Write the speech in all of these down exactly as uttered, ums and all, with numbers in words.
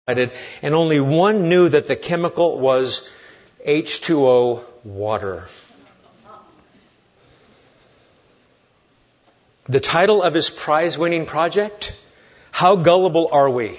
and only one knew that the chemical was H two O, water. The title of his prize-winning project, How Gullible Are We?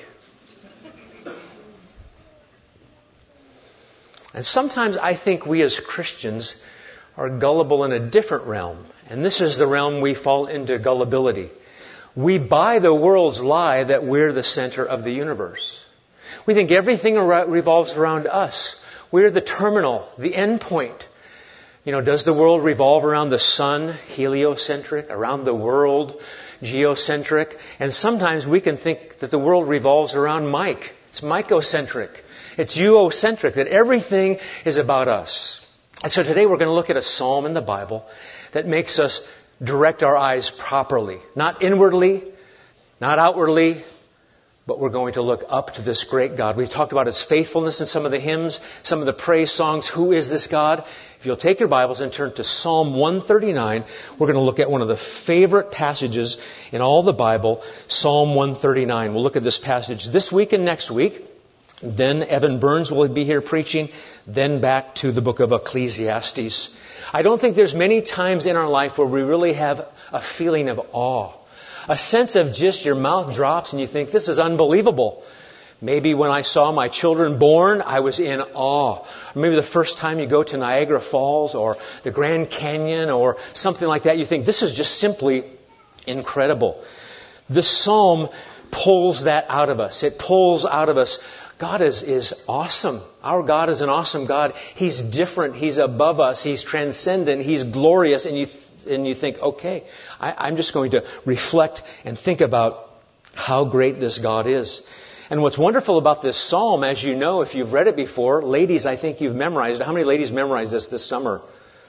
And sometimes I think we as Christians are gullible in a different realm. And this is the realm we fall into gullibility. We buy the world's lie that we're the center of the universe. We think everything revolves around us. We're the terminal, the end point. You know, does the world revolve around the sun, heliocentric, around the world, geocentric? And sometimes we can think that the world revolves around Mike. It's Mike-ocentric. It's you-ocentric, that everything is about us. And so today we're going to look at a psalm in the Bible that makes us direct our eyes properly. Not inwardly, not outwardly, but we're going to look up to this great God. We've talked about His faithfulness in some of the hymns, some of the praise songs. Who is this God? If you'll take your Bibles and turn to Psalm one thirty-nine, we're going to look at one of the favorite passages in all the Bible, Psalm one thirty-nine. We'll look at this passage this week and next week. Then Evan Burns will be here preaching. Then back to the book of Ecclesiastes. I don't think there's many times in our life where we really have a feeling of awe. A sense of just your mouth drops and you think, this is unbelievable. Maybe when I saw my children born, I was in awe. Or maybe the first time you go to Niagara Falls or the Grand Canyon or something like that, you think, this is just simply incredible. This psalm pulls that out of us. It pulls out of us. God is, is awesome. Our God is an awesome God. He's different. He's above us. He's transcendent. He's glorious. And you and you think, okay, I, I'm just going to reflect and think about how great this God is. And what's wonderful about this psalm, as you know, if you've read it before, ladies, I think you've memorized it. How many ladies memorized this this summer?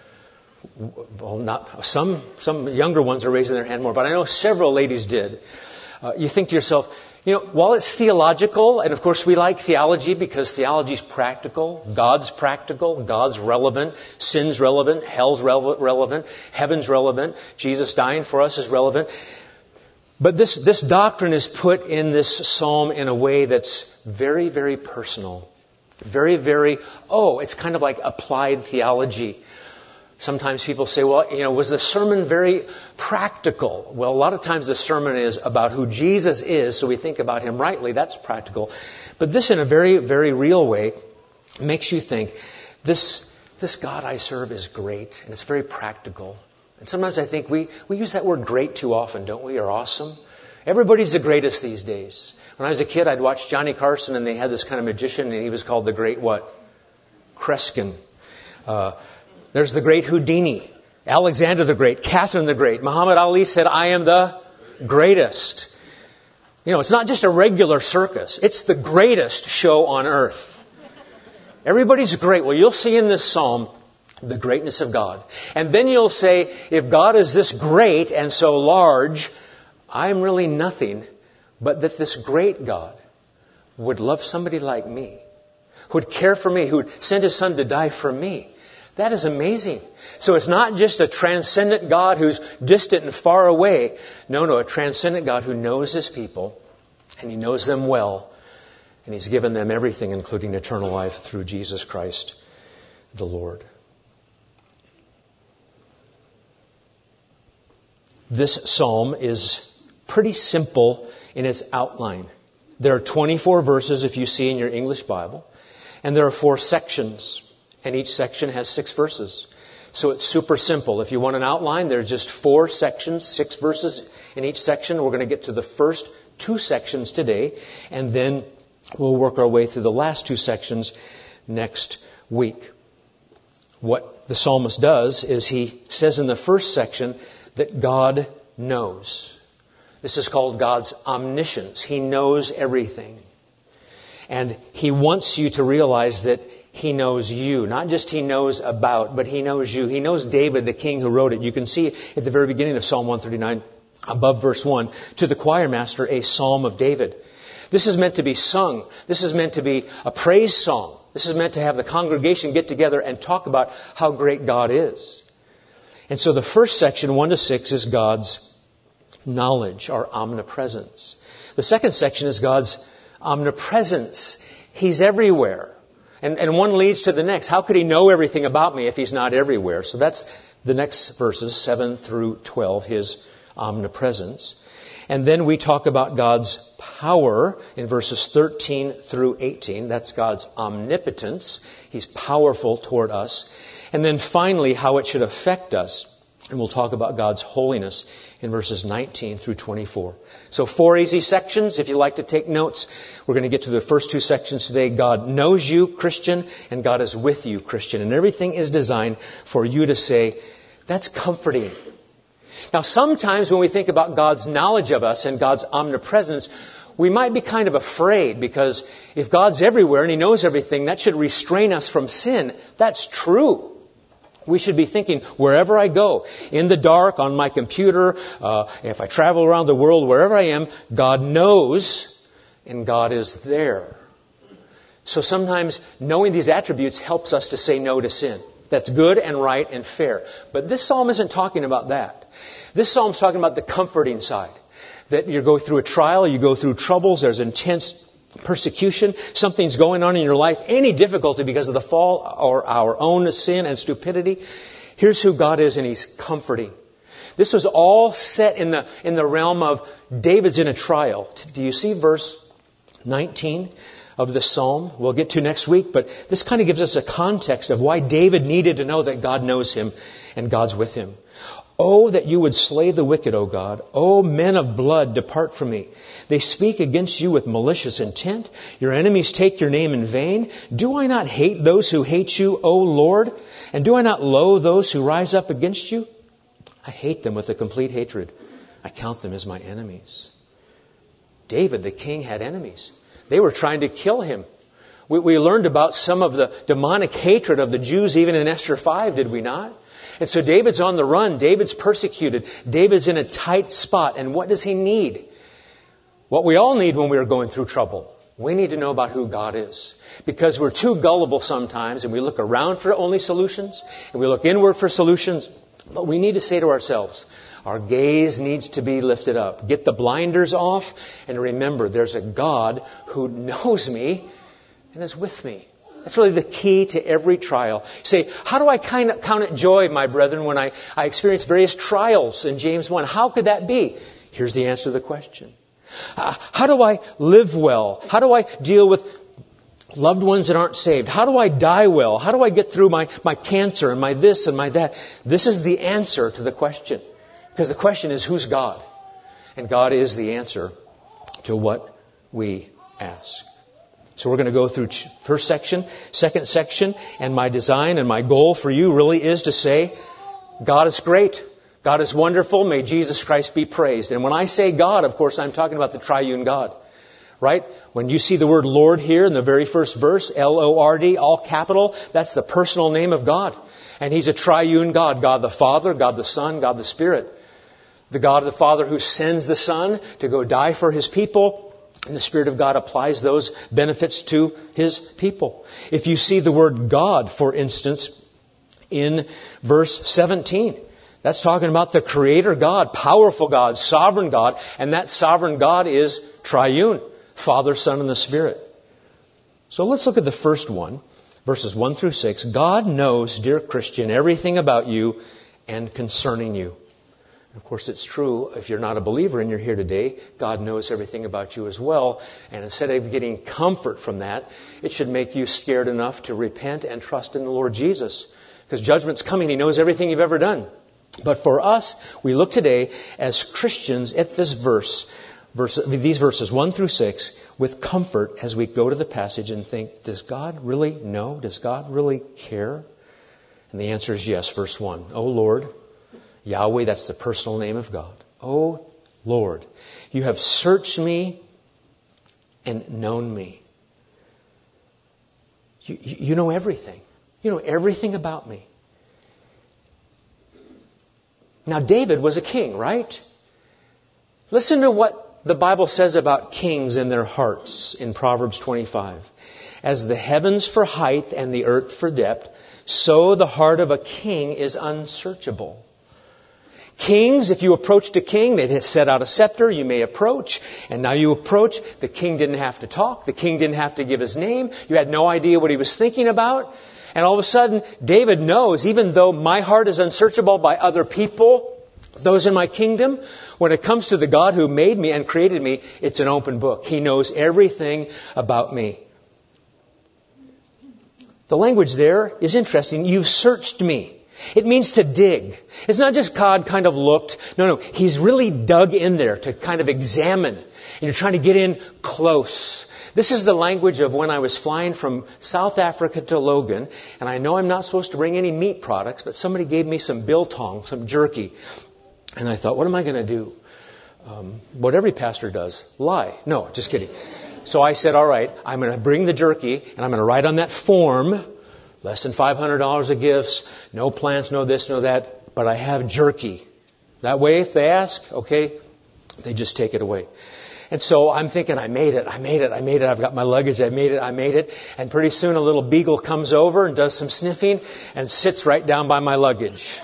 Well, not some. Some younger ones are raising their hand more, but I know several ladies did. Uh, you think to yourself, you know, while it's theological, and of course we like theology because theology's practical, God's practical, God's relevant, sin's relevant, hell's relevant, heaven's relevant, Jesus dying for us is relevant. But this, this doctrine is put in this psalm in a way that's very, very personal. Very, very, oh, it's kind of like applied theology. Sometimes people say, well, you know, was the sermon very practical? Well, a lot of times the sermon is about who Jesus is, so we think about Him rightly. That's practical. But this, in a very, very real way, makes you think, this, this God I serve is great, and it's very practical. And sometimes I think we, we use that word great too often, don't we? Or awesome. Everybody's the greatest these days. When I was a kid, I'd watch Johnny Carson, and they had this kind of magician, and he was called the Great what? Kreskin. Uh, There's the great Houdini, Alexander the Great, Catherine the Great. Muhammad Ali said, I am the greatest. You know, it's not just a regular circus. It's the greatest show on earth. Everybody's great. Well, you'll see in this psalm the greatness of God. And then you'll say, if God is this great and so large, I'm really nothing, but that this great God would love somebody like me, who would care for me, who would send His Son to die for me. That is amazing. So it's not just a transcendent God who's distant and far away. No, no, a transcendent God who knows His people, and He knows them well, and He's given them everything, including eternal life through Jesus Christ, the Lord. This psalm is pretty simple in its outline. There are twenty-four verses, if you see in your English Bible, and there are four sections. And each section has six verses. So it's super simple. If you want an outline, there are just four sections, six verses in each section. We're going to get to the first two sections today, and then we'll work our way through the last two sections next week. What the psalmist does is he says in the first section that God knows. This is called God's omniscience. He knows everything. And He wants you to realize that He knows you. Not just He knows about, but He knows you. He knows David, the king who wrote it. You can see at the very beginning of Psalm one thirty-nine, above verse one, to the choir master, a psalm of David. This is meant to be sung. This is meant to be a praise song. This is meant to have the congregation get together and talk about how great God is. And so the first section, one to six, is God's knowledge, or omnipresence. The second section is God's omnipresence. He's everywhere. And, and one leads to the next. How could He know everything about me if He's not everywhere? So that's the next verses, seven through twelve, His omnipresence. And then we talk about God's power in verses thirteen through eighteen. That's God's omnipotence. He's powerful toward us. And then finally, how it should affect us. And we'll talk about God's holiness in verses nineteen through twenty-four. So four easy sections. If you like to take notes, we're going to get to the first two sections today. God knows you, Christian, and God is with you, Christian. And everything is designed for you to say, that's comforting. Now, sometimes when we think about God's knowledge of us and God's omnipresence, we might be kind of afraid, because if God's everywhere and He knows everything, that should restrain us from sin. That's true. We should be thinking, wherever I go, in the dark, on my computer, uh, if I travel around the world, wherever I am, God knows and God is there. So sometimes knowing these attributes helps us to say no to sin. That's good and right and fair. But this psalm isn't talking about that. This psalm's talking about the comforting side. That you go through a trial, you go through troubles, there's intense persecution, something's going on in your life, any difficulty because of the fall or our own sin and stupidity. Here's who God is, and He's comforting. This was all set in the in the realm of David's in a trial. Do you see verse nineteen of the psalm? We'll get to next week, but this kind of gives us a context of why David needed to know that God knows him and God's with him. Oh, that you would slay the wicked, O God. O men of blood, depart from me. They speak against you with malicious intent. Your enemies take your name in vain. Do I not hate those who hate you, O Lord? And do I not loathe those who rise up against you? I hate them with a complete hatred. I count them as my enemies. David, the king, had enemies. They were trying to kill him. We, we learned about some of the demonic hatred of the Jews even in Esther five, did we not? And so David's on the run. David's persecuted. David's in a tight spot. And what does he need? What we all need when we are going through trouble. We need to know about who God is. Because we're too gullible sometimes, and we look around for only solutions, and we look inward for solutions. But we need to say to ourselves, our gaze needs to be lifted up. Get the blinders off, and remember, there's a God who knows me and is with me. That's really the key to every trial. You say, how do I kind of count it joy, my brethren, when I, I experience various trials in James one? How could that be? Here's the answer to the question. Uh, how do I live well? How do I deal with loved ones that aren't saved? How do I die well? How do I get through my, my cancer and my this and my that? This is the answer to the question. Because the question is, who's God? And God is the answer to what we ask. So we're going to go through first section, second section, and my design and my goal for you really is to say, God is great. God is wonderful. May Jesus Christ be praised. And when I say God, of course, I'm talking about the triune God. Right? When you see the word Lord here in the very first verse, L O R D, all capital, that's the personal name of God. And He's a triune God. God the Father, God the Son, God the Spirit. The God of the Father who sends the Son to go die for His people. And the Spirit of God applies those benefits to His people. If you see the word God, for instance, in verse seventeen, that's talking about the Creator God, powerful God, sovereign God, and that sovereign God is triune, Father, Son, and the Spirit. So let's look at the first one, verses one through six. God knows, dear Christian, everything about you and concerning you. Of course, it's true. If you're not a believer and you're here today, God knows everything about you as well. And instead of getting comfort from that, it should make you scared enough to repent and trust in the Lord Jesus. Because judgment's coming. He knows everything you've ever done. But for us, we look today as Christians at this verse, verse, these verses one through six, with comfort as we go to the passage and think, does God really know? Does God really care? And the answer is yes. Verse one. O Lord, Yahweh, that's the personal name of God. Oh, Lord, you have searched me and known me. You, you know everything. You know everything about me. Now, David was a king, right? Listen to what the Bible says about kings and their hearts in Proverbs twenty-five. As the heavens for height and the earth for depth, so the heart of a king is unsearchable. Kings, if you approached a king, they'd set out a scepter, you may approach, and now you approach, the king didn't have to talk, the king didn't have to give his name, you had no idea what he was thinking about, and all of a sudden, David knows, even though my heart is unsearchable by other people, those in my kingdom, when it comes to the God who made me and created me, it's an open book. He knows everything about me. The language there is interesting. You've searched me. It means to dig. It's not just God kind of looked. No, no. He's really dug in there to kind of examine. And you're trying to get in close. This is the language of when I was flying from South Africa to Logan. And I know I'm not supposed to bring any meat products, but somebody gave me some biltong, some jerky. And I thought, what am I going to do? Um, what every pastor does. Lie. No, just kidding. So I said, all right, I'm going to bring the jerky and I'm going to write on that form, less than five hundred dollars of gifts, no plants, no this, no that, but I have jerky. That way, if they ask, okay, they just take it away. And so I'm thinking, I made it, I made it, I made it, I've got my luggage, I made it, I made it. And pretty soon a little beagle comes over and does some sniffing and sits right down by my luggage.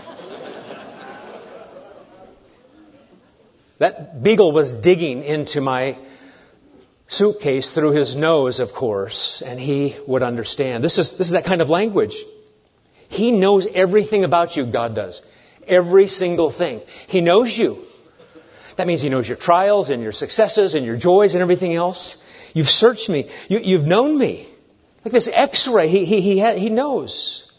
That beagle was digging into my suitcase through his nose, of course, and he would understand. This is, this is that kind of language. He knows everything about you, God does. Every single thing. He knows you. That means He knows your trials and your successes and your joys and everything else. You've searched me. You, you've known me. Like this X-ray, he, he, he, ha, he knows.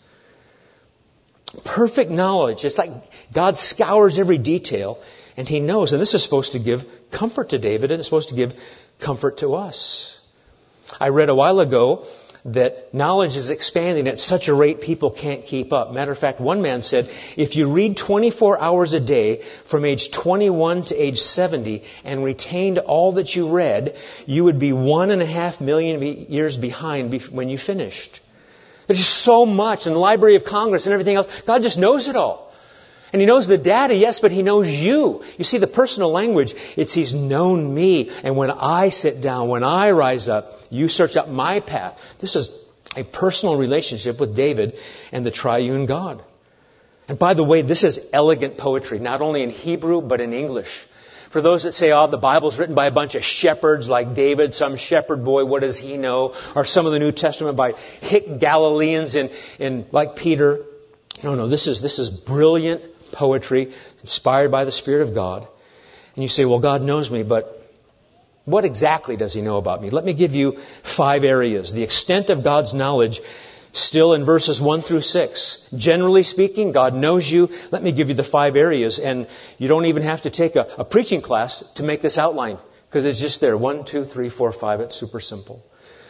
Perfect knowledge. It's like God scours every detail and He knows. And this is supposed to give comfort to David and it's supposed to give comfort to us. I read a while ago that knowledge is expanding at such a rate people can't keep up. Matter of fact, one man said, if you read twenty-four hours a day from age twenty-one to age seventy and retained all that you read, you would be one and a half million years behind when you finished. There's just so much in the Library of Congress and everything else. God just knows it all. And He knows the data, yes, but He knows you. You see, the personal language, it's He's known me. And when I sit down, when I rise up, you search out my path. This is a personal relationship with David and the triune God. And by the way, this is elegant poetry, not only in Hebrew, but in English. For those that say, oh, the Bible's written by a bunch of shepherds like David, some shepherd boy, what does he know? Or some of the New Testament by hick Galileans in, in like Peter. No, no, this is, this is brilliant poetry inspired by the Spirit of God. And you say, well, God knows me, but what exactly does He know about me? Let me give you five areas. The extent of God's knowledge still in verses one through six. Generally speaking, God knows you. Let me give you the five areas. And you don't even have to take a, a preaching class to make this outline because it's just there. One, two, three, four, five. It's super simple.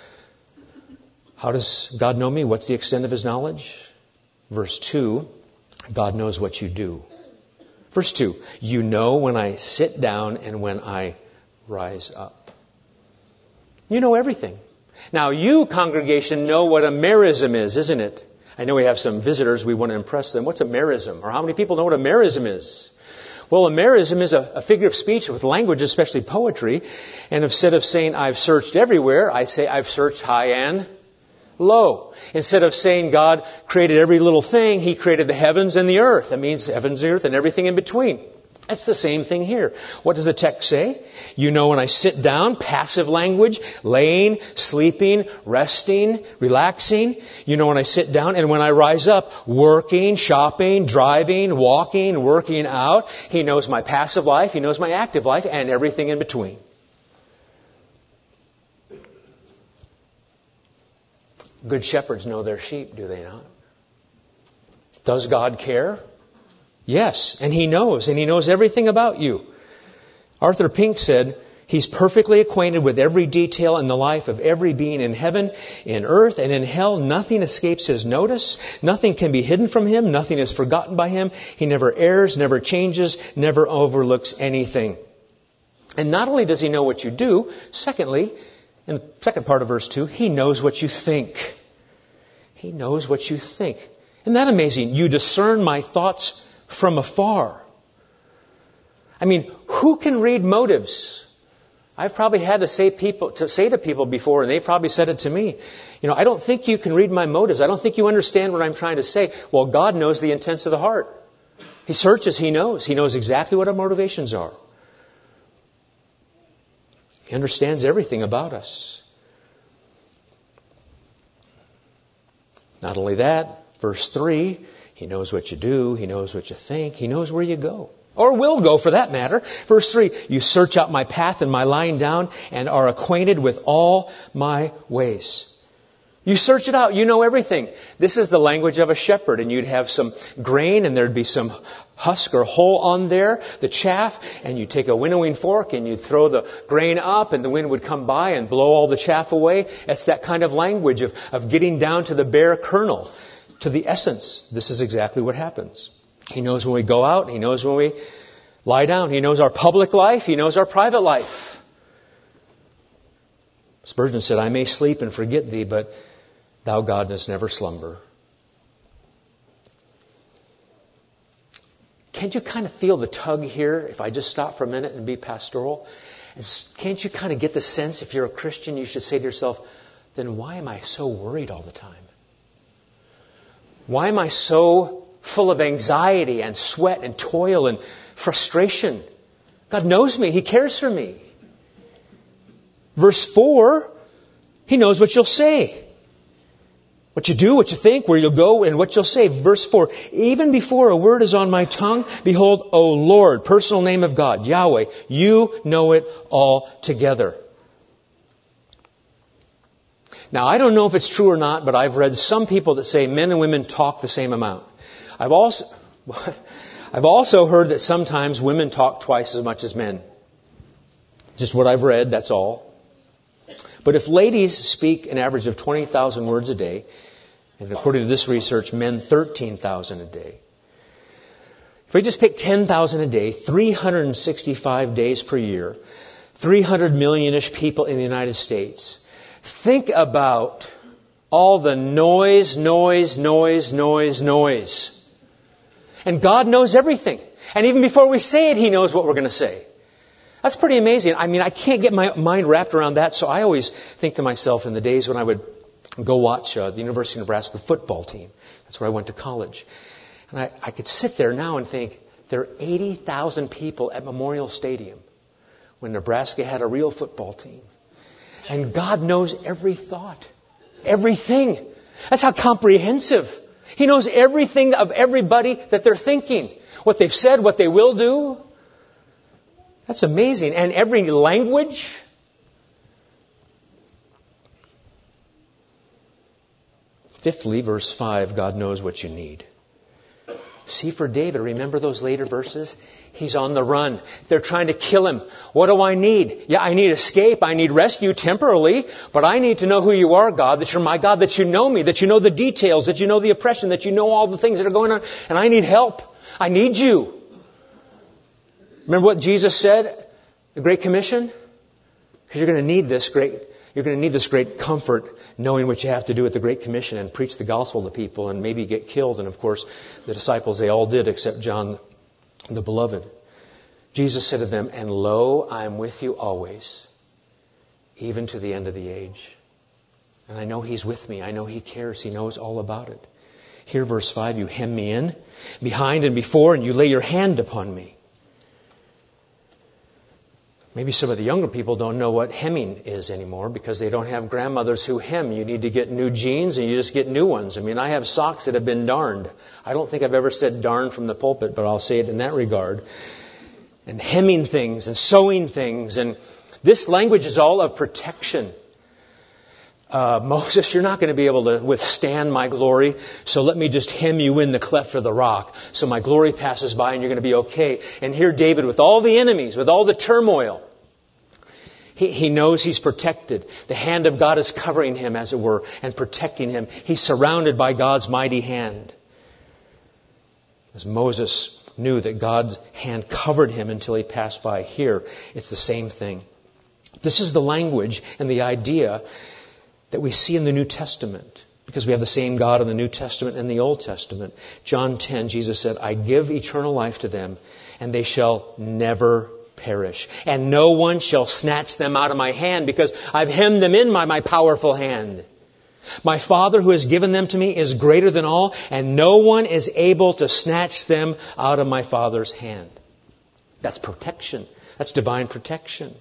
How does God know me? What's the extent of His knowledge? Verse two. God knows what you do. Verse two, you know when I sit down and when I rise up. You know everything. Now you, congregation, know what a merism is, isn't it? I know we have some visitors, we want to impress them. What's a merism? Or how many people know what a merism is? Well, a merism is a, a figure of speech with language, especially poetry. And instead of saying I've searched everywhere, I say I've searched high and low. Instead of saying God created every little thing, He created the heavens and the earth. That means heavens and earth and everything in between. That's the same thing here. What does the text say? You know when I sit down, passive language, laying, sleeping, resting, relaxing. You know when I sit down and when I rise up, working, shopping, driving, walking, working out. He knows my passive life, He knows my active life, and everything in between. Good shepherds know their sheep, do they not? Does God care? Yes, and He knows, and He knows everything about you. Arthur Pink said, He's perfectly acquainted with every detail in the life of every being in heaven, in earth, and in hell. Nothing escapes His notice. Nothing can be hidden from Him. Nothing is forgotten by Him. He never errs, never changes, never overlooks anything. And not only does He know what you do, secondly, in the second part of verse two, He knows what you think. He knows what you think. Isn't that amazing? You discern my thoughts from afar. I mean, who can read motives? I've probably had to say people to say to people before, and they probably said it to me. You know, I don't think you can read my motives. I don't think you understand what I'm trying to say. Well, God knows the intents of the heart. He searches, He knows. He knows exactly what our motivations are. He understands everything about us. Not only that, verse three, He knows what you do, He knows what you think, He knows where you go. Or will go, for that matter. Verse three, you search out my path and my lying down and are acquainted with all my ways. You search it out. You know everything. This is the language of a shepherd, and you'd have some grain and there'd be some husk or hull on there, the chaff, and you take a winnowing fork and you throw the grain up and the wind would come by and blow all the chaff away. It's that kind of language of, of getting down to the bare kernel, to the essence. This is exactly what happens. He knows when we go out. He knows when we lie down. He knows our public life. He knows our private life. Spurgeon said, I may sleep and forget thee, but thou, God, dost never slumber. Can't you kind of feel the tug here, if I just stop for a minute and be pastoral? Can't you kind of get the sense, if you're a Christian, you should say to yourself, then why am I so worried all the time? Why am I so full of anxiety and sweat and toil and frustration? God knows me. He cares for me. Verse four, He knows what you'll say. What you do, what you think, where you'll go, and what you'll say. Verse four, even before a word is on my tongue, behold, O Lord, personal name of God, Yahweh, you know it all together. Now, I don't know if it's true or not, but I've read some people that say men and women talk the same amount. I've also, I've also heard that sometimes women talk twice as much as men. Just what I've read, that's all. But if ladies speak an average of twenty thousand words a day, and according to this research, men thirteen thousand a day. If we just pick ten thousand a day, three hundred sixty-five days per year, three hundred million-ish people in the United States, think about all the noise, noise, noise, noise, noise. And God knows everything. And even before we say it, He knows what we're going to say. That's pretty amazing. I mean, I can't get my mind wrapped around that, so I always think to myself in the days when I would go watch uh, the University of Nebraska football team. That's where I went to college. And I, I could sit there now and think, there are eighty thousand people at Memorial Stadium when Nebraska had a real football team. And God knows every thought, everything. That's how comprehensive. He knows everything of everybody that they're thinking, what they've said, what they will do. That's amazing. And every language. Fifthly, verse five, God knows what you need. See, for David, remember those later verses? He's on the run. They're trying to kill him. What do I need? Yeah, I need escape. I need rescue temporarily. But I need to know who you are, God, that you're my God, that you know me, that you know the details, that you know the oppression, that you know all the things that are going on. And I need help. I need you. Remember what Jesus said? The Great Commission? Because you're going to need this great, you're going to need this great comfort knowing what you have to do at the Great Commission and preach the gospel to people and maybe get killed. And of course, the disciples, they all did except John the Beloved. Jesus said to them, and lo, I am with you always, even to the end of the age. And I know He's with me. I know He cares. He knows all about it. Here, verse five, you hem me in, behind and before, and you lay your hand upon me. Maybe some of the younger people don't know what hemming is anymore because they don't have grandmothers who hem. You need to get new jeans and you just get new ones. I mean, I have socks that have been darned. I don't think I've ever said darn from the pulpit, but I'll say it in that regard. And hemming things and sewing things. And this language is all of protection. Uh, Moses, you're not going to be able to withstand my glory, so let me just hem you in the cleft of the rock so my glory passes by and you're going to be okay. And here David, with all the enemies, with all the turmoil, he, he knows he's protected. The hand of God is covering him, as it were, and protecting him. He's surrounded by God's mighty hand. As Moses knew that God's hand covered him until he passed by, here it's the same thing. This is the language and the idea that we see in the New Testament, because we have the same God in the New Testament and the Old Testament. John ten, Jesus said, I give eternal life to them, and they shall never perish. And no one shall snatch them out of my hand, because I've hemmed them in by my powerful hand. My Father who has given them to me is greater than all, and no one is able to snatch them out of my Father's hand. That's protection. That's divine protection.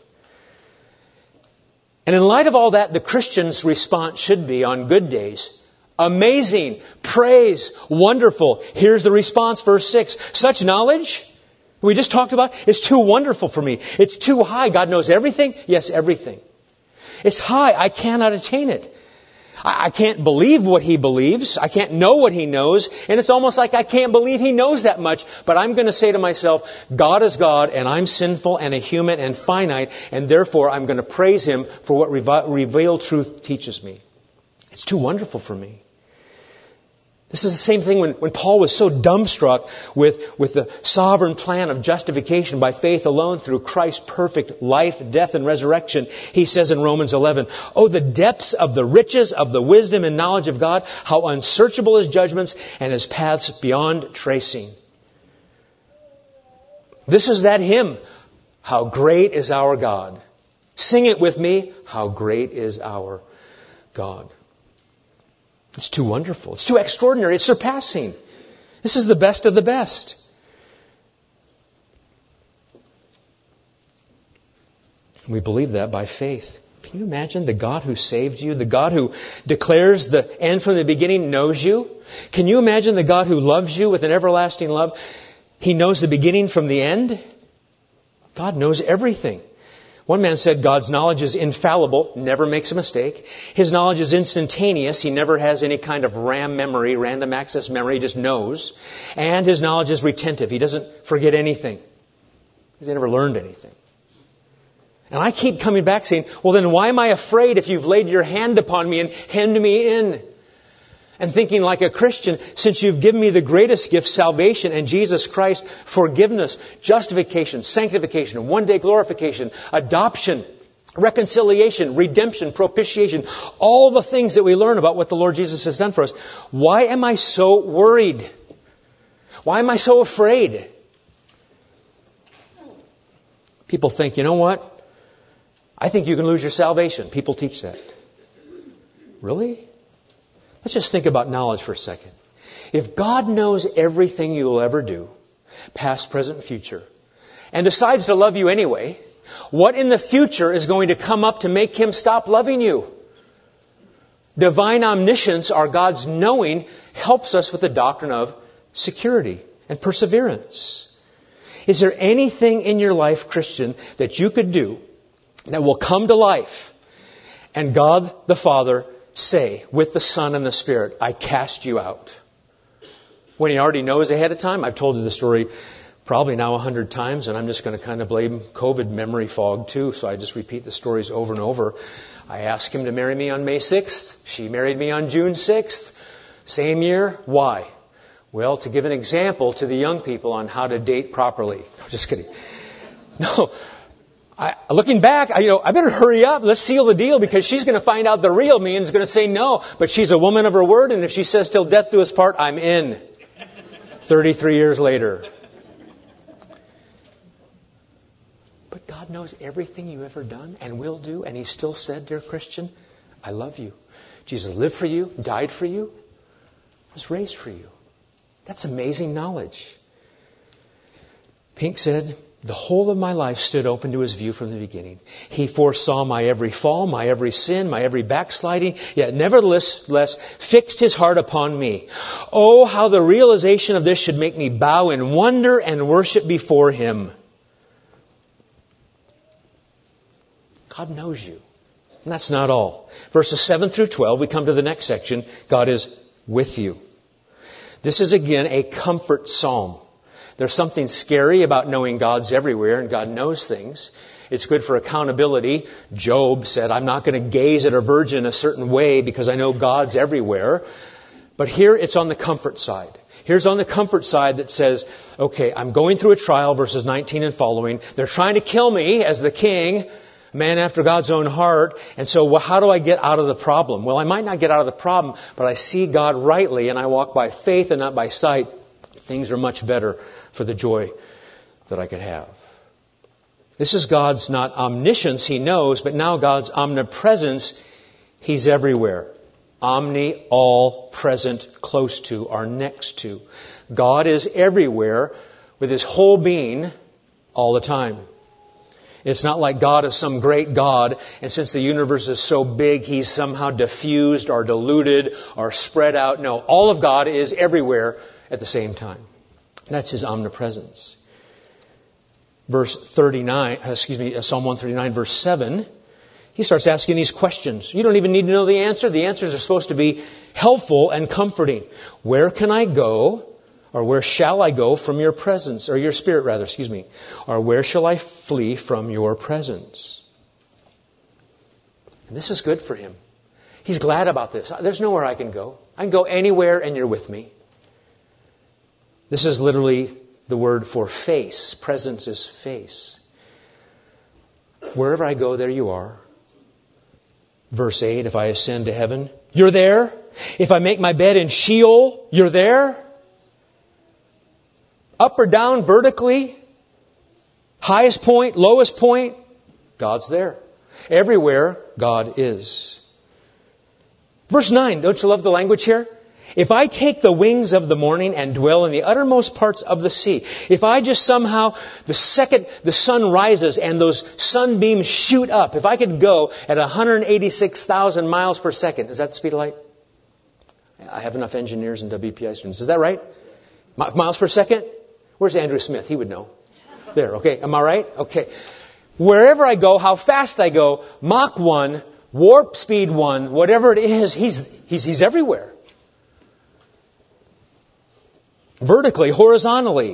And in light of all that, the Christian's response should be on good days, amazing, praise, wonderful. Here's the response, verse six. Such knowledge, we just talked about, is too wonderful for me. It's too high. God knows everything? Yes, everything. It's high. I cannot attain it. I can't believe what He believes. I can't know what He knows. And it's almost like I can't believe He knows that much. But I'm going to say to myself, God is God, and I'm sinful and a human and finite, and therefore I'm going to praise Him for what revealed truth teaches me. It's too wonderful for me. This is the same thing when, when Paul was so dumbstruck with, with the sovereign plan of justification by faith alone through Christ's perfect life, death, and resurrection. He says in Romans eleven, "Oh, the depths of the riches of the wisdom and knowledge of God, how unsearchable His judgments and His paths beyond tracing." This is that hymn, "How great is our God." Sing it with me, "How great is our God." It's too wonderful. It's too extraordinary. It's surpassing. This is the best of the best. We believe that by faith. Can you imagine the God who saved you, the God who declares the end from the beginning, knows you? Can you imagine the God who loves you with an everlasting love? He knows the beginning from the end. God knows everything. One man said God's knowledge is infallible, never makes a mistake. His knowledge is instantaneous. He never has any kind of RAM memory, random access memory. He just knows. And His knowledge is retentive. He doesn't forget anything. He's never learned anything. And I keep coming back saying, well, then why am I afraid if you've laid your hand upon me and hemmed me in? And thinking like a Christian, since you've given me the greatest gift, salvation, and Jesus Christ, forgiveness, justification, sanctification, one-day glorification, adoption, reconciliation, redemption, propitiation, all the things that we learn about what the Lord Jesus has done for us. Why am I so worried? Why am I so afraid? People think, you know what? I think you can lose your salvation. People teach that. Really? Let's just think about knowledge for a second. If God knows everything you will ever do, past, present, future, and decides to love you anyway, what in the future is going to come up to make Him stop loving you? Divine omniscience, or God's knowing, helps us with the doctrine of security and perseverance. Is there anything in your life, Christian, that you could do that will come to life and God the Father say with the Son and the Spirit, I cast you out? When He already knows ahead of time. I've told you the story probably now a hundred times, and I'm just going to kind of blame COVID memory fog too, so I just repeat the stories over and over. I asked Him to marry me on May sixth. She married me on June sixth. Same year. Why? Well, to give an example to the young people on how to date properly. No, just kidding. No. I, looking back, I, you know, I better hurry up. Let's seal the deal, because she's going to find out the real me and is going to say no. But she's a woman of her word, and if she says till death do us part, I'm in. thirty-three years later. But God knows everything you've ever done and will do, and He still said, dear Christian, I love you. Jesus lived for you, died for you, was raised for you. That's amazing knowledge. Pink said, the whole of my life stood open to His view from the beginning. He foresaw my every fall, my every sin, my every backsliding, yet nevertheless fixed His heart upon me. Oh, how the realization of this should make me bow in wonder and worship before Him. God knows you. And that's not all. Verses seven through twelve, we come to the next section. God is with you. This is again a comfort psalm. There's something scary about knowing God's everywhere and God knows things. It's good for accountability. Job said, I'm not going to gaze at a virgin a certain way because I know God's everywhere. But here it's on the comfort side. Here's on the comfort side that says, okay, I'm going through a trial, verses nineteen and following. They're trying to kill me as the king, a man after God's own heart. And so well, how do I get out of the problem? Well, I might not get out of the problem, but I see God rightly and I walk by faith and not by sight. Things are much better for the joy that I could have. This is God's not omniscience, He knows, but now God's omnipresence. He's everywhere. Omni, all, present, close to, or next to. God is everywhere with His whole being all the time. It's not like God is some great God, and since the universe is so big, He's somehow diffused or diluted or spread out. No, all of God is everywhere at the same time. That's His omnipresence. Verse thirty-nine, excuse me, Psalm one thirty-nine, verse seven, he starts asking these questions. You don't even need to know the answer. The answers are supposed to be helpful and comforting. Where can I go? Or where shall I go from your presence? Or your spirit, rather, excuse me. Or where shall I flee from your presence? And this is good for him. He's glad about this. There's nowhere I can go. I can go anywhere and you're with me. This is literally the word for face. Presence is face. Wherever I go, there you are. Verse eight, if I ascend to heaven, you're there. If I make my bed in Sheol, you're there. Up or down vertically, highest point, lowest point, God's there. Everywhere, God is. Verse nine, don't you love the language here? If I take the wings of the morning and dwell in the uttermost parts of the sea, if I just somehow, the second the sun rises and those sunbeams shoot up, if I could go at one hundred eighty-six thousand miles per second, is that the speed of light? I have enough engineers and W P I students. Is that right? Miles per second? Where's Andrew Smith? He would know. There, okay. Am I right? Okay. Wherever I go, how fast I go, Mach one, warp speed one, whatever it is, he's, he's, he's everywhere. Vertically, horizontally.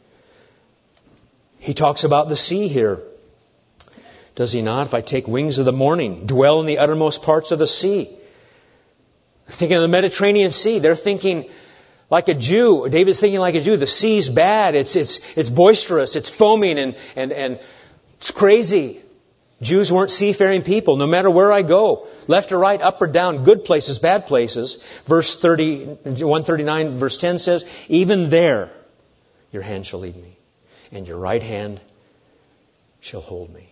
He talks about the sea here. Does he not? If I take wings of the morning, dwell in the uttermost parts of the sea. Thinking of the Mediterranean Sea. They're thinking like a Jew. David's thinking like a Jew. The sea's bad. It's, it's, it's boisterous. It's foaming and, and, and it's crazy. Jews weren't seafaring people. No matter where I go, left or right, up or down, good places, bad places. Verse thirty, one thirty-nine, verse ten says, even there your hand shall lead me, and your right hand shall hold me.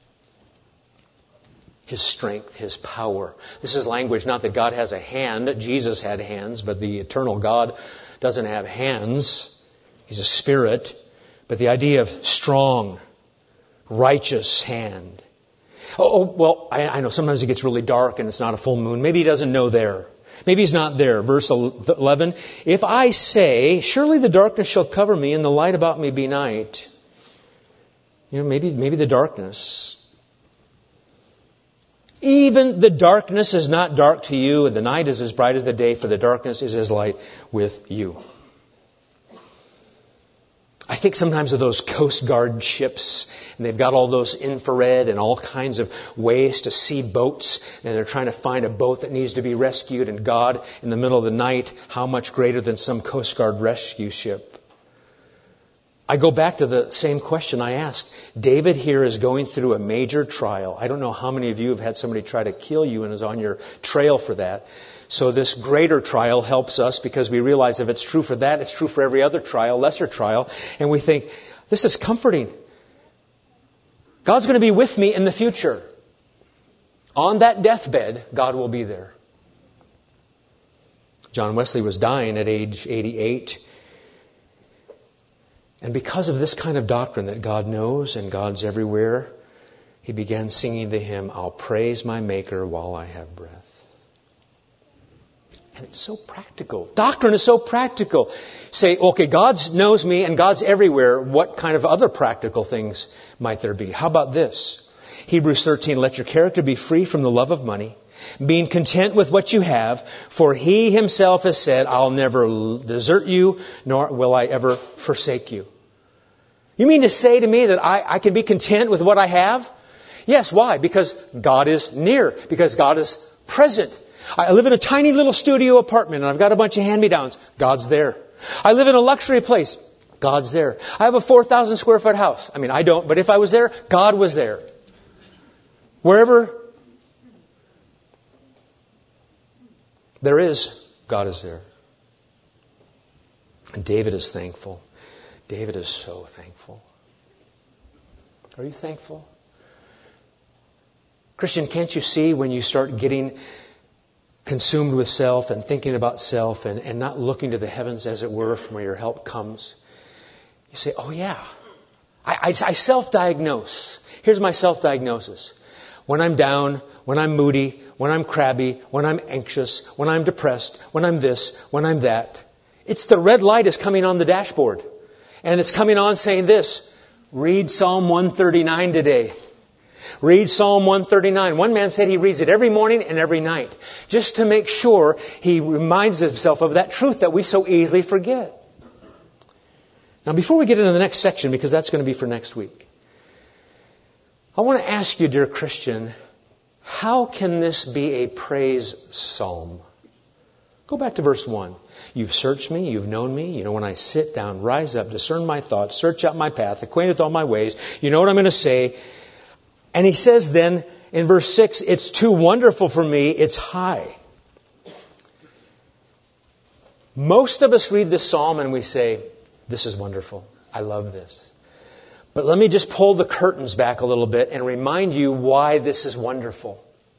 His strength, His power. This is language, not that God has a hand. Jesus had hands, but the eternal God doesn't have hands. He's a spirit. But the idea of strong, righteous hand. Oh, well, I, I know sometimes it gets really dark and it's not a full moon. Maybe he doesn't know there. Maybe he's not there. Verse eleven, if I say, surely the darkness shall cover me and the light about me be night. You know, maybe, maybe the darkness. Even the darkness is not dark to you, and the night is as bright as the day, for the darkness is as light with you. I think sometimes of those Coast Guard ships, and they've got all those infrared and all kinds of ways to see boats, and they're trying to find a boat that needs to be rescued, and God, in the middle of the night, how much greater than some Coast Guard rescue ship? I go back to the same question I asked. David here is going through a major trial. I don't know how many of you have had somebody try to kill you and is on your trail for that. So this greater trial helps us because we realize if it's true for that, it's true for every other trial, lesser trial. And we think, this is comforting. God's going to be with me in the future. On that deathbed, God will be there. John Wesley was dying at age eighty-eight. And because of this kind of doctrine that God knows and God's everywhere, he began singing the hymn, I'll praise my Maker while I have breath. And it's so practical. Doctrine is so practical. Say, okay, God knows me and God's everywhere. What kind of other practical things might there be? How about this? Hebrews thirteen, let your character be free from the love of money, being content with what you have, for he himself has said, I'll never desert you, nor will I ever forsake you. You mean to say to me that I, I can be content with what I have? Yes, why? Because God is near, because God is present. I live in a tiny little studio apartment and I've got a bunch of hand-me-downs. God's there. I live in a luxury place. God's there. I have a four thousand square foot house. I mean, I don't, but if I was there, God was there. Wherever there is, God is there. And David is thankful. David is so thankful. Are you thankful? Christian, can't you see when you start getting consumed with self and thinking about self and, and not looking to the heavens, as it were, from where your help comes, you say, oh yeah, I, I, I self-diagnose. Here's my self-diagnosis. When I'm down, when I'm moody, when I'm crabby, when I'm anxious, when I'm depressed, when I'm this, when I'm that, it's the red light is coming on the dashboard. And it's coming on saying this, read Psalm one thirty-nine today. Read Psalm one thirty-nine. One man said he reads it every morning and every night, just to make sure he reminds himself of that truth that we so easily forget. Now, before we get into the next section, because that's going to be for next week, I want to ask you, dear Christian, how can this be a praise psalm? Go back to verse one. You've searched me, you've known me. You know when I sit down, rise up, discern my thoughts, search out my path, acquainted with all my ways. You know what I'm going to say. And he says then in verse six, it's too wonderful for me, it's high. Most of us read this psalm and we say, this is wonderful. I love this. But let me just pull the curtains back a little bit and remind you why this is wonderful.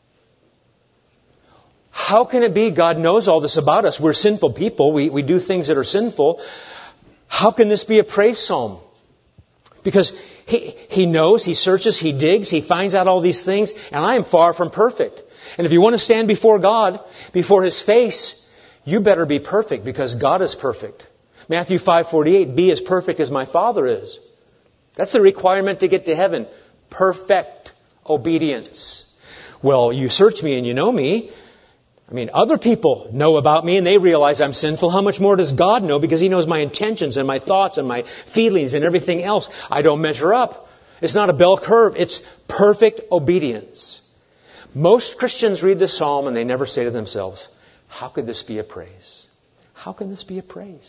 How can it be God knows all this about us? We're sinful people. We, we do things that are sinful. How can this be a praise psalm? Because he, he knows, He searches, He digs, He finds out all these things, and I am far from perfect. And if you want to stand before God, before His face, you better be perfect because God is perfect. Matthew five forty-eight, be as perfect as my Father is. That's the requirement to get to heaven. Perfect obedience. Well, you search me and you know me. I mean, other people know about me and they realize I'm sinful. How much more does God know? Because He knows my intentions and my thoughts and my feelings and everything else. I don't measure up. It's not a bell curve. It's perfect obedience. Most Christians read this psalm and they never say to themselves, how could this be a praise? How can this be a praise?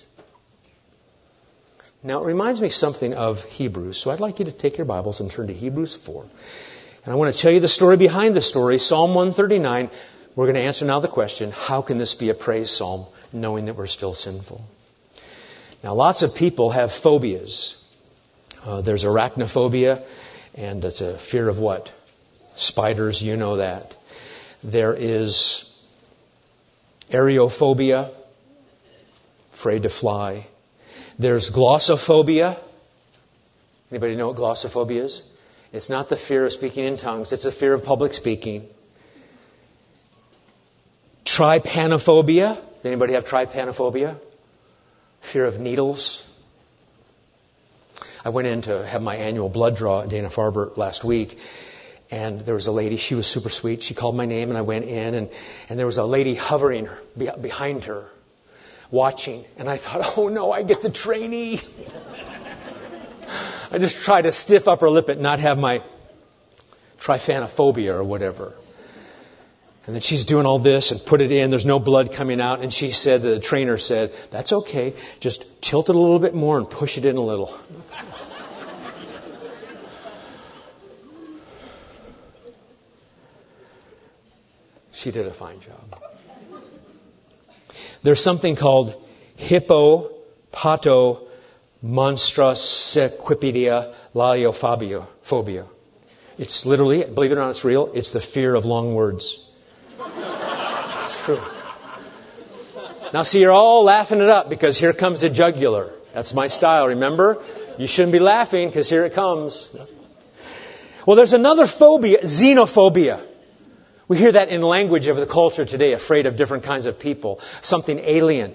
Now, it reminds me something of Hebrews. So I'd like you to take your Bibles and turn to Hebrews four. And I want to tell you the story behind the story. Psalm one thirty-nine. We're going to answer now the question, how can this be a praise psalm, knowing that we're still sinful? Now, lots of people have phobias. Uh, there's arachnophobia, and it's a fear of what? Spiders, you know that. There is aerophobia, afraid to fly. There's glossophobia. Anybody know what glossophobia is? It's not the fear of speaking in tongues. It's the fear of public speaking. Trypanophobia. Anybody have trypanophobia? Fear of needles. I went in to have my annual blood draw at Dana-Farber last week. And there was a lady, she was super sweet. She called my name and I went in and, and there was a lady hovering her, behind her, watching. And I thought, oh no, I get the trainee. I just tried to stiff upper lip it, not have my trypanophobia or whatever. And then she's doing all this and put it in. There's no blood coming out. And she said, the trainer said, that's okay. Just tilt it a little bit more and push it in a little. She did a fine job. There's something called hippopatomonstrossequipedia laliophobia. It's literally, believe it or not, it's real. It's the fear of long words. It's true. Now see, you're all laughing it up because here comes the jugular. That's my style, remember? You shouldn't be laughing because here it comes. Well, there's another phobia, xenophobia. We hear that in language of the culture today, afraid of different kinds of people, something alien.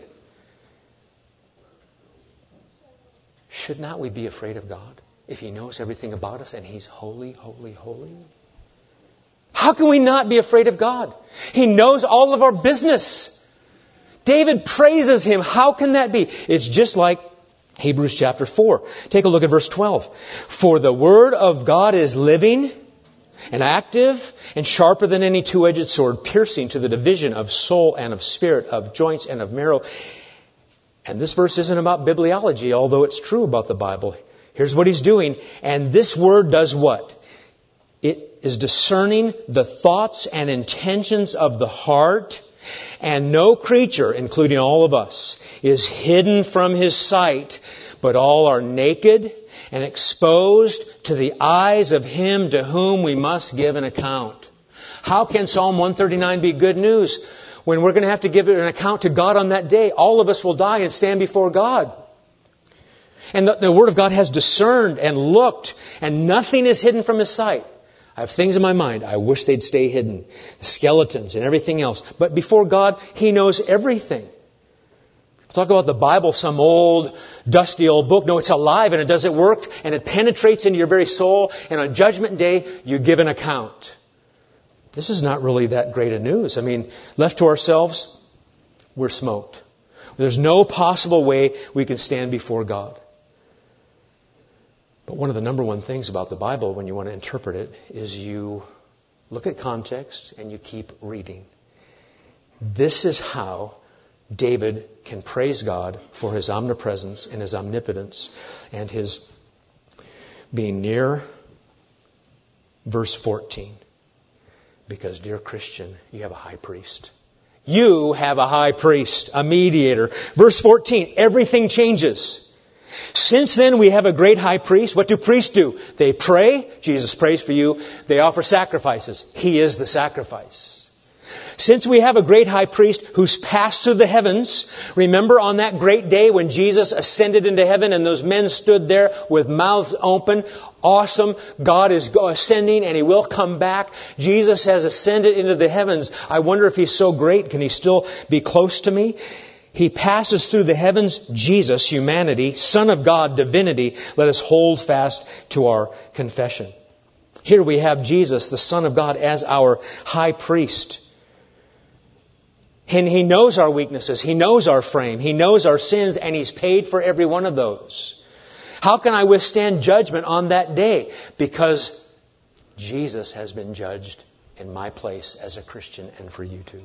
Should not we be afraid of God if He knows everything about us and He's holy, holy, holy? How can we not be afraid of God? He knows all of our business. David praises Him. How can that be? It's just like Hebrews chapter four. Take a look at verse twelve. For the word of God is living and active and sharper than any two-edged sword, piercing to the division of soul and of spirit, of joints and of marrow. And this verse isn't about bibliology, although it's true about the Bible. Here's what he's doing. And this word does what? It is discerning the thoughts and intentions of the heart. And no creature, including all of us, is hidden from His sight, but all are naked and exposed to the eyes of Him to whom we must give an account. How can Psalm one thirty-nine be good news? when we're going to have to give an account to God on that day. All of us will die and stand before God. And the, the Word of God has discerned and looked, and nothing is hidden from His sight. I have things in my mind. I wish they'd stay hidden. The skeletons and everything else. But before God, He knows everything. Talk about the Bible, some old, dusty old book. No, it's alive and it does it work and it penetrates into your very soul. And on Judgment Day, you give an account. This is not really that great a news. I mean, left to ourselves, we're smoked. There's no possible way we can stand before God. But one of the number one things about the Bible when you want to interpret it is you look at context and you keep reading. This is how David can praise God for His omnipresence and His omnipotence and His being near. Verse fourteen. Because, dear Christian, you have a high priest. You have a high priest, a mediator. Verse fourteen, everything changes. Since then we have a great high priest. What do priests do? They pray. Jesus prays for you. They offer sacrifices. He is the sacrifice. Since we have a great high priest who's passed through the heavens, remember on that great day when Jesus ascended into heaven and those men stood there with mouths open, awesome, God is ascending and He will come back. Jesus has ascended into the heavens. I wonder if He's so great, can He still be close to me? He passes through the heavens, Jesus, humanity, Son of God, divinity. Let us hold fast to our confession. Here we have Jesus, the Son of God, as our high priest. And He knows our weaknesses. He knows our frame. He knows our sins, and He's paid for every one of those. How can I withstand judgment on that day? Because Jesus has been judged in my place as a Christian and for you too.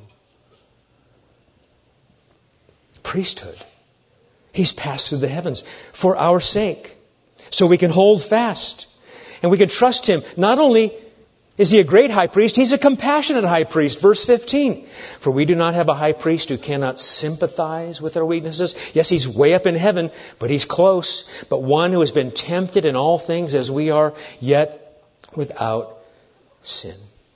Priesthood. He's passed through the heavens for our sake. So we can hold fast. And we can trust Him. Not only is He a great high priest, He's a compassionate high priest. Verse fifteen. For we do not have a high priest who cannot sympathize with our weaknesses. Yes, He's way up in heaven, but He's close. But one who has been tempted in all things as we are, yet without sin.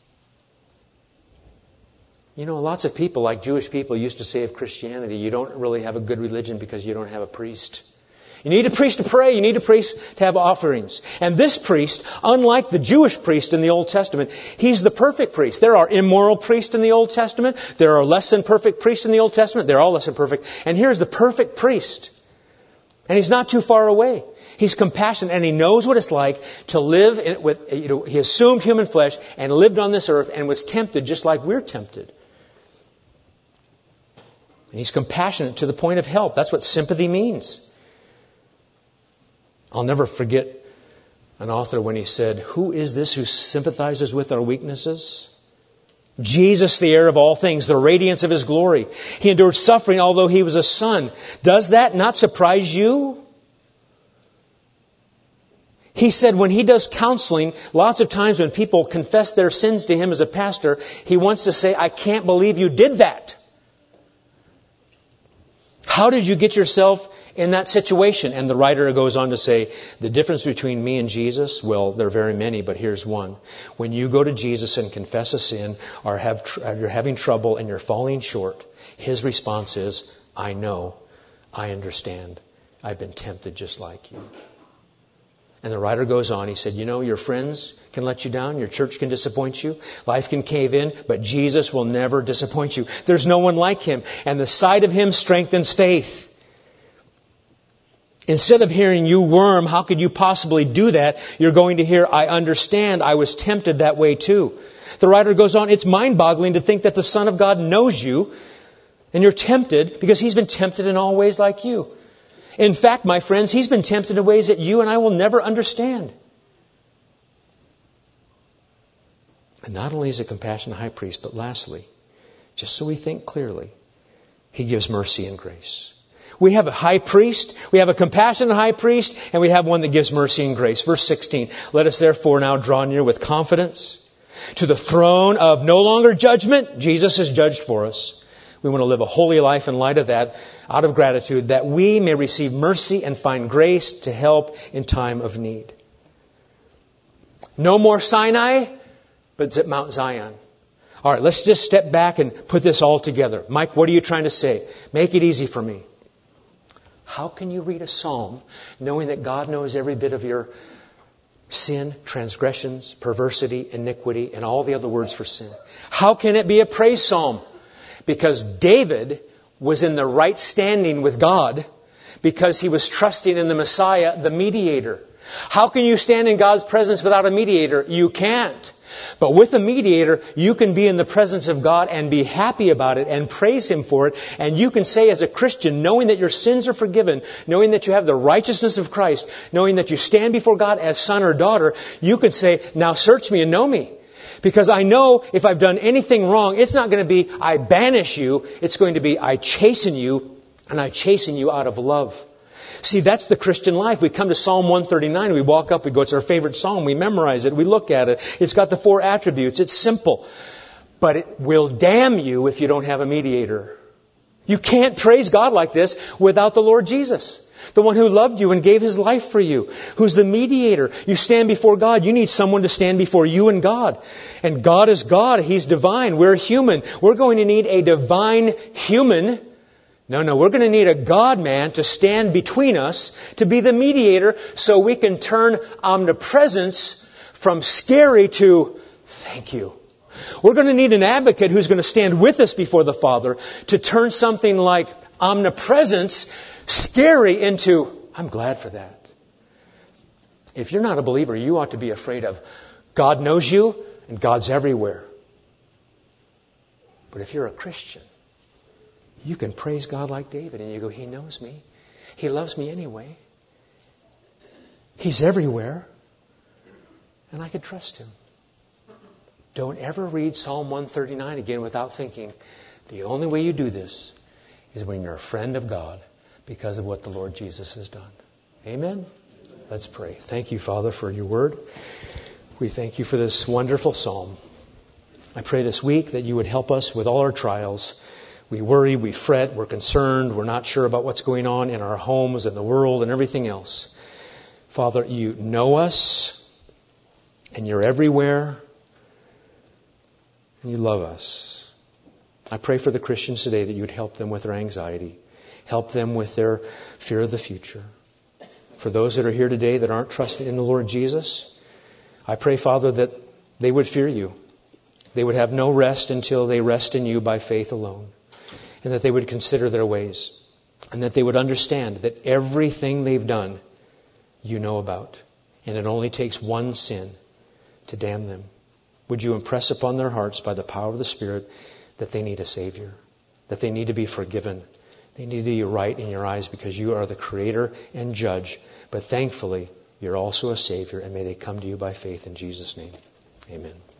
You know, lots of people, like Jewish people, used to say of Christianity, you don't really have a good religion because you don't have a priest. You need a priest to pray. You need a priest to have offerings. And this priest, unlike the Jewish priest in the Old Testament, he's the perfect priest. There are immoral priests in the Old Testament. There are less than perfect priests in the Old Testament. They're all less than perfect. And here's the perfect priest. And He's not too far away. He's compassionate and He knows what it's like to live in, with, you know, He assumed human flesh and lived on this earth and was tempted just like we're tempted. And He's compassionate to the point of help. That's what sympathy means. I'll never forget an author when he said, who is this who sympathizes with our weaknesses? Jesus, the heir of all things, the radiance of His glory. He endured suffering although He was a son. Does that not surprise you? He said when He does counseling, lots of times when people confess their sins to Him as a pastor, He wants to say, I can't believe you did that. How did you get yourself in that situation? And the writer goes on to say, the difference between me and Jesus, well, there are very many, but here's one. When you go to Jesus and confess a sin or have tr- you're having trouble and you're falling short, His response is, I know, I understand, I've been tempted just like you. And the writer goes on, he said, you know, your friends can let you down, your church can disappoint you, life can cave in, but Jesus will never disappoint you. There's no one like Him, and the sight of Him strengthens faith. Instead of hearing, you worm, how could you possibly do that? You're going to hear, I understand, I was tempted that way too. The writer goes on, it's mind-boggling to think that the Son of God knows you, and you're tempted because He's been tempted in all ways like you. In fact, my friends, He's been tempted in ways that you and I will never understand. And not only is He a compassionate high priest, but lastly, just so we think clearly, He gives mercy and grace. We have a high priest, we have a compassionate high priest, and we have one that gives mercy and grace. Verse sixteen, let us therefore now draw near with confidence to the throne of no longer judgment. Jesus is judged for us. We want to live a holy life in light of that, out of gratitude, that we may receive mercy and find grace to help in time of need. No more Sinai, but it's at Mount Zion. All right, let's just step back and put this all together. Mike, what are you trying to say? Make it easy for me. How can you read a psalm knowing that God knows every bit of your sin, transgressions, perversity, iniquity, and all the other words for sin? How can it be a praise psalm? Because David was in the right standing with God because he was trusting in the Messiah, the mediator. How can you stand in God's presence without a mediator? You can't. But with a mediator, you can be in the presence of God and be happy about it and praise Him for it. And you can say as a Christian, knowing that your sins are forgiven, knowing that you have the righteousness of Christ, knowing that you stand before God as son or daughter, you could say, now search me and know me. Because I know if I've done anything wrong, it's not going to be, I banish you. It's going to be, I chasten you, and I chasten you out of love. See, that's the Christian life. We come to Psalm one thirty-nine, we walk up, we go, it's our favorite psalm, we memorize it, we look at it. It's got the four attributes. It's simple. But it will damn you if you don't have a mediator. You can't praise God like this without the Lord Jesus. The one who loved you and gave His life for you. Who's the mediator. You stand before God. You need someone to stand before you and God. And God is God. He's divine. We're human. We're going to need a divine human. No, no, we're going to need a God-man to stand between us, to be the mediator, so we can turn omnipresence from scary to thank you. We're going to need an advocate who's going to stand with us before the Father to turn something like omnipresence, scary, into I'm glad for that. If you're not a believer, you ought to be afraid of God knows you and God's everywhere. But if you're a Christian, you can praise God like David and you go, He knows me. He loves me anyway. He's everywhere. And I can trust Him. Don't ever read Psalm one thirty-nine again without thinking, the only way you do this is when you're a friend of God because of what the Lord Jesus has done. Amen? Let's pray. Thank you, Father, for your word. We thank you for this wonderful psalm. I pray this week that you would help us with all our trials. We worry, we fret, we're concerned, we're not sure about what's going on in our homes and the world and everything else. Father, you know us and you're everywhere and you love us. I pray for the Christians today that you would help them with their anxiety, help them with their fear of the future. For those that are here today that aren't trusting in the Lord Jesus, I pray, Father, that they would fear you. They would have no rest until they rest in you by faith alone. And that they would consider their ways. And that they would understand that everything they've done, you know about. And it only takes one sin to damn them. Would you impress upon their hearts by the power of the Spirit that they need a Savior. That they need to be forgiven. They need to be right in your eyes because you are the Creator and Judge. But thankfully, you're also a Savior. And may they come to you by faith in Jesus' name. Amen.